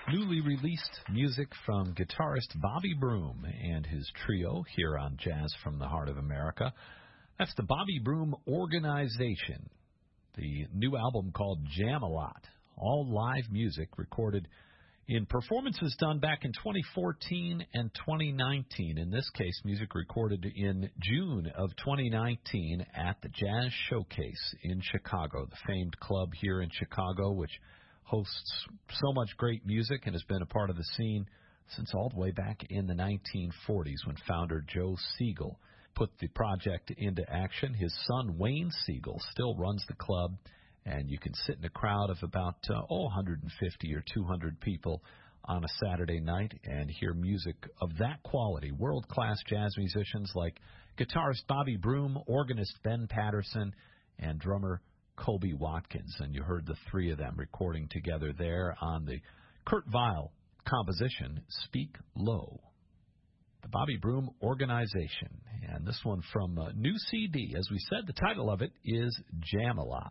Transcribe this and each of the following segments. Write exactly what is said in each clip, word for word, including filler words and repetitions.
Newly released music from guitarist Bobby Broom and his trio here on Jazz from the Heart of America. That's the Bobby Broom Organization, the new album called Jam-A-Lot, all live music recorded in performances done back in twenty fourteen and twenty nineteen. In this case, music recorded in June of twenty nineteen at the Jazz Showcase in Chicago, the famed club here in Chicago, which hosts so much great music and has been a part of the scene since all the way back in the nineteen forties when founder Joe Siegel put the project into action. His son, Wayne Siegel, still runs the club, and you can sit in a crowd of about, uh, oh, one hundred fifty or two hundred people on a Saturday night and hear music of that quality. World-class jazz musicians like guitarist Bobby Broom, organist Ben Patterson, and drummer Kobe Watkins. And you heard the three of them recording together there on the Kurt Weill composition, Speak Low. The Bobby Broom Organization. And this one from a new C D. As we said, the title of it is Jam-A-Lot.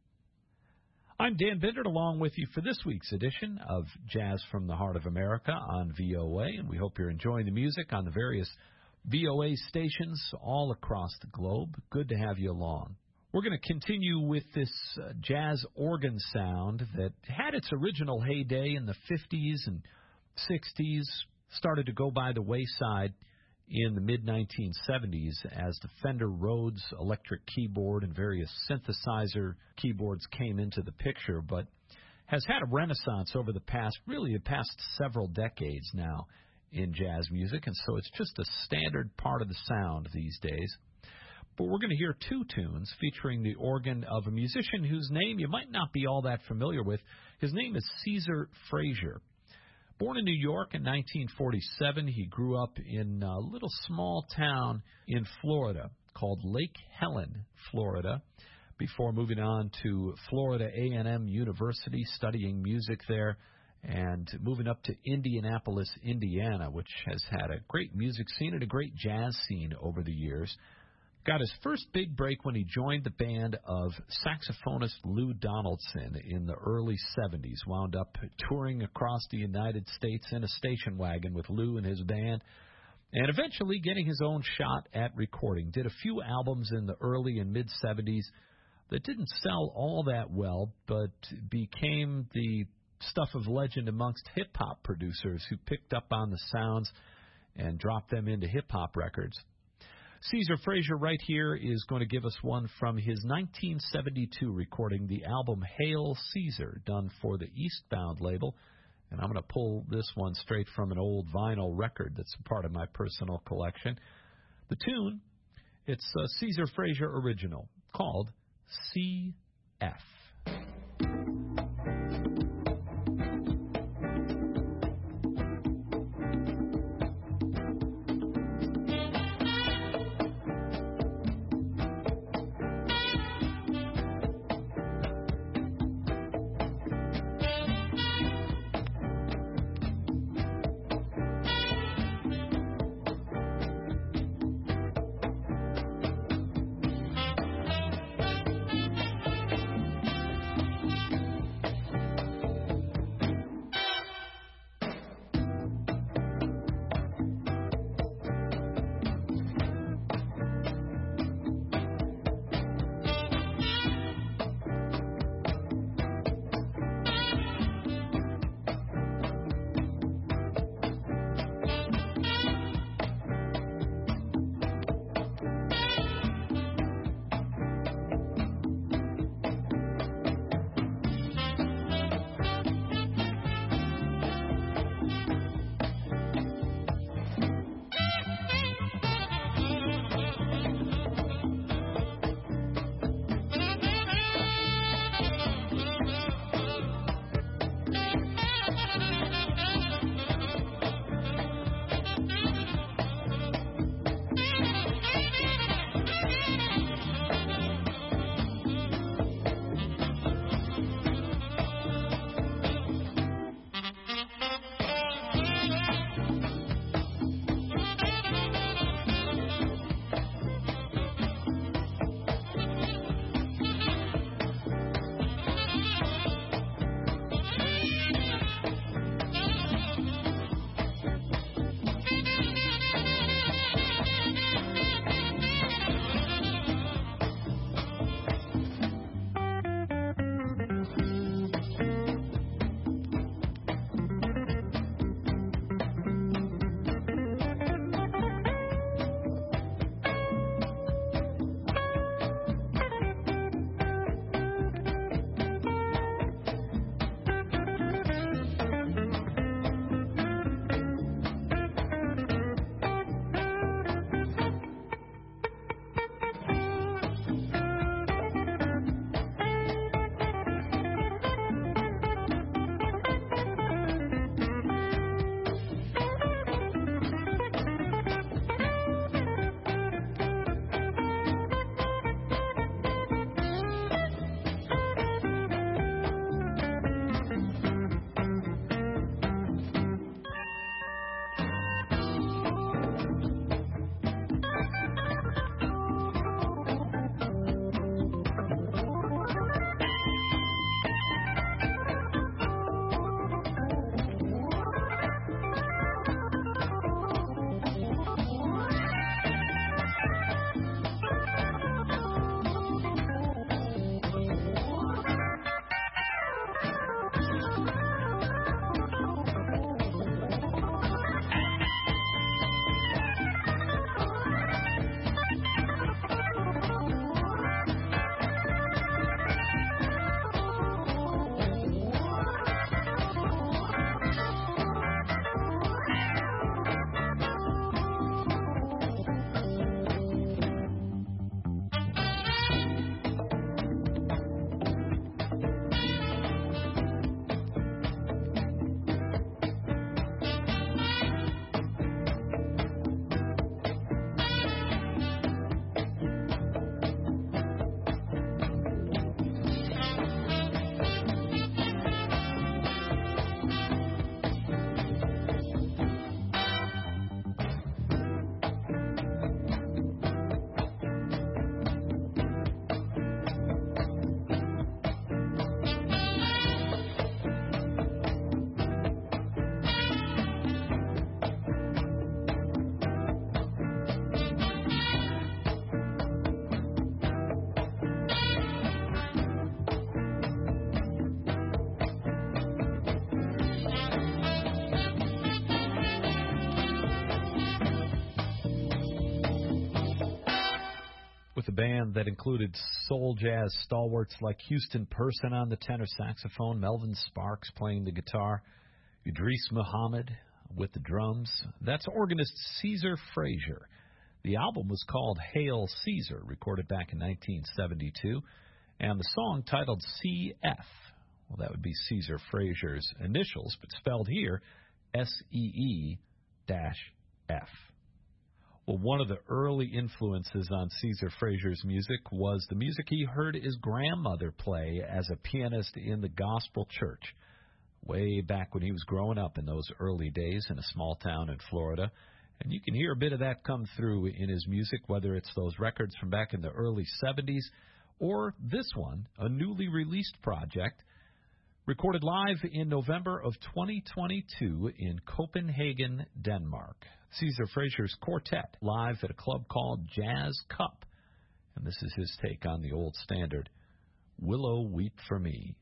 I'm Dan Bindert along with you for this week's edition of Jazz from the Heart of America on V O A, and we hope you're enjoying the music on the various V O A stations all across the globe. Good to have you along. We're going to continue with this uh, jazz organ sound that had its original heyday in the fifties and sixties, started to go by the wayside in the mid nineteen seventies as the Fender Rhodes electric keyboard and various synthesizer keyboards came into the picture, but has had a renaissance over the past, really the past several decades now in jazz music, and so it's just a standard part of the sound these days. But we're going to hear two tunes featuring the organ of a musician whose name you might not be all that familiar with. His name is Caesar Frazier. Born in New York in nineteen forty-seven, he grew up in a little small town in Florida called Lake Helen, Florida, before moving on to Florida A and M University, studying music there, and moving up to Indianapolis, Indiana, which has had a great music scene and a great jazz scene over the years. Got his first big break when he joined the band of saxophonist Lou Donaldson in the early seventies. Wound up touring across the United States in a station wagon with Lou and his band, and eventually getting his own shot at recording. Did a few albums in the early and mid-seventies that didn't sell all that well, but became the stuff of legend amongst hip-hop producers who picked up on the sounds and dropped them into hip-hop records. Caesar Frazier right here is going to give us one from his nineteen seventy-two recording, the album Hail Caesar, done for the Eastbound label. And I'm going to pull this one straight from an old vinyl record that's a part of my personal collection. The tune, it's a Caesar Frazier original called C F. a band that included soul jazz stalwarts like Houston Person on the tenor saxophone, Melvin Sparks playing the guitar, Idris Muhammad with the drums. That's organist Caesar Frazier. The album was called Hail Caesar, recorded back in nineteen seventy-two, and the song titled C F. Well, that would be Caesar Frazier's initials, but spelled here S E E F. Well, one of the early influences on Caesar Frazier's music was the music he heard his grandmother play as a pianist in the gospel church, way back when he was growing up in those early days in a small town in Florida. And you can hear a bit of that come through in his music, whether it's those records from back in the early seventies or this one, a newly released project, recorded live in November of twenty twenty-two in Copenhagen, Denmark. Caesar Frazier's quartet live at a club called Jazz Cup. And this is his take on the old standard, Willow Weep for Me.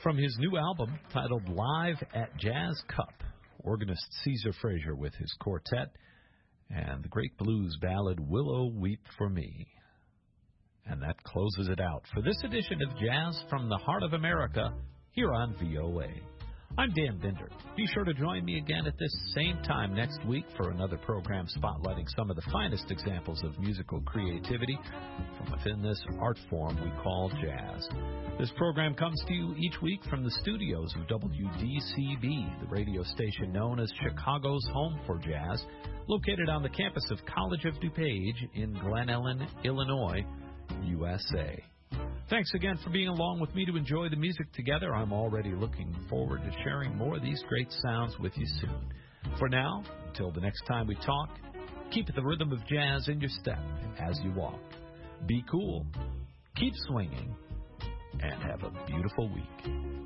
From his new album titled Live at Jazz Cup, organist Caesar Frazier with his quartet, and the great blues ballad Willow Weep for Me. And that closes it out for this edition of Jazz from the Heart of America here on V O A. I'm Dan Binder. Be sure to join me again at this same time next week for another program spotlighting some of the finest examples of musical creativity from within this art form we call jazz. This program comes to you each week from the studios of W D C B, the radio station known as Chicago's home for jazz, located on the campus of College of DuPage in Glen Ellen, Illinois, U S A. Thanks again for being along with me to enjoy the music together. I'm already looking forward to sharing more of these great sounds with you soon. For now, until the next time we talk, keep the rhythm of jazz in your step as you walk. Be cool, keep swinging, and have a beautiful week.